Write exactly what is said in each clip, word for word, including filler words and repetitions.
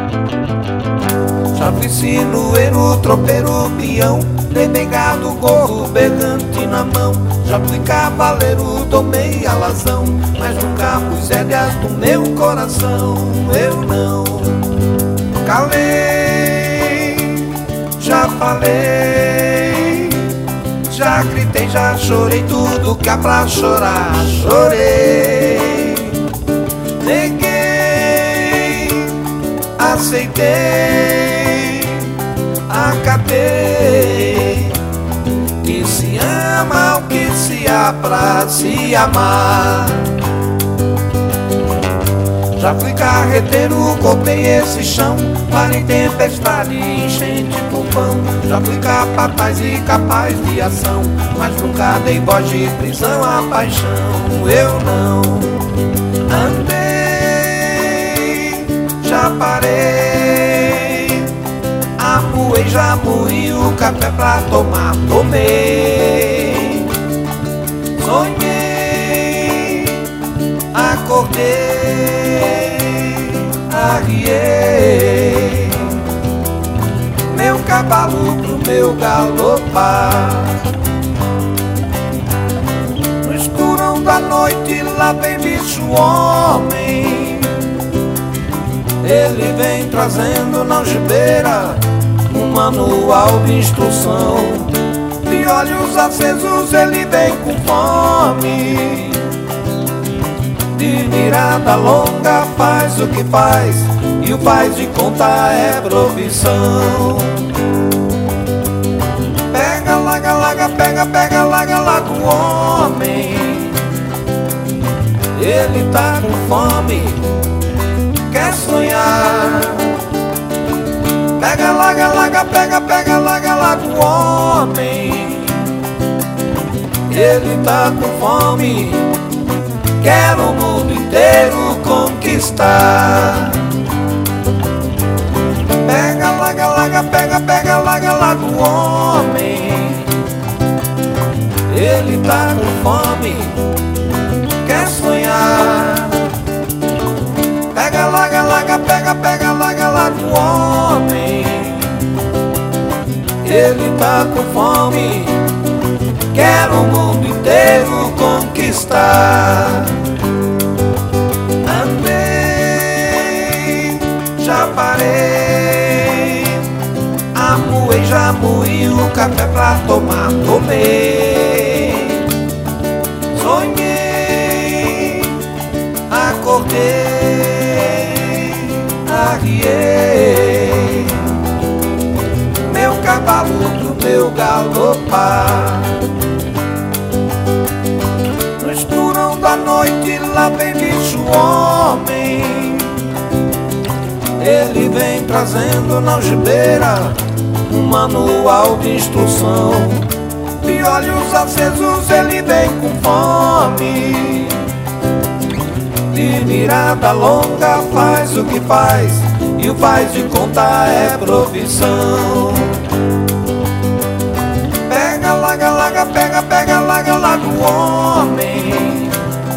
Já fui sinueiro, tropeiro, peão, remegado, gorro, berrante na mão. Já fui cavaleiro, tomei alazão, mas nunca pus rédeas no meu coração. Eu não calei, já falei, já gritei, já chorei, tudo que há pra chorar, chorei. Neguei, aceitei, acatei, que se ama o que se há pra se amar. Já fui carreteiro, cortei esse chão, parei tempestade, enchente pulpão. Já fui capataz e capaz de ação, mas nunca dei voz de prisão à paixão. Eu não andei, já parei, amuei, já moí, o café pra tomar, tomei. Sonhei, acordei, arriei meu cavalo pro meu galopar. No escurão da noite lá vem bicho homem, ele vem trazendo na algibeira um manual de instrução. De olhos acesos ele vem com fome, de virada longa faz o que faz, e o faz de conta é profissão. Pega, larga, larga, pega, pega, larga, larga o homem, ele tá com fome, quer sonhar. Pega, larga, larga, pega, pega, larga, larga o homem, ele tá com fome, quer o mundo inteiro conquistar. Pega, larga, larga, pega, pega, larga, larga o homem, ele tá com fome, quer sonhar. Pega, larga, larga, pega, pega, larga, larga o homem, ele tá com fome, quer o mundo inteiro conquistar. Andei, já parei, amuei, já moí, o café pra tomar, tomei. Sonhei, acordei, arriei meu cavalo pro meu galopar. No escurão da noite lá vem bicho homem, ele vem trazendo na algibeira um manual de instrução. De olhos acesos ele vem com fome, de mirada longa faz o que faz, e o faz de conta é profissão. Pega, larga, larga, pega, pega, larga, larga o homem,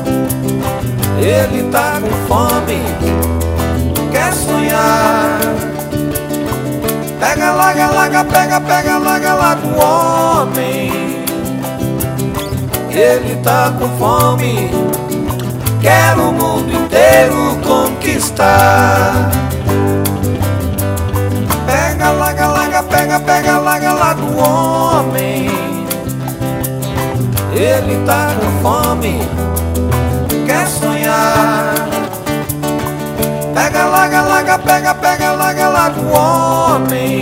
ele tá com fome, quer sonhar. Pega, larga, larga, pega, pega, larga, larga o homem, ele tá com fome, quer o mundo inteiro conquistar. Pega, larga, larga, pega, pega, larga, larga o homem, ele tá com fome, quer sonhar. Pega, larga, larga, pega, pega, larga, larga o homem,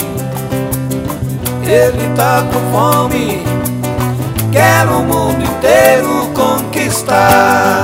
ele tá com fome, quer o mundo inteiro conquistar.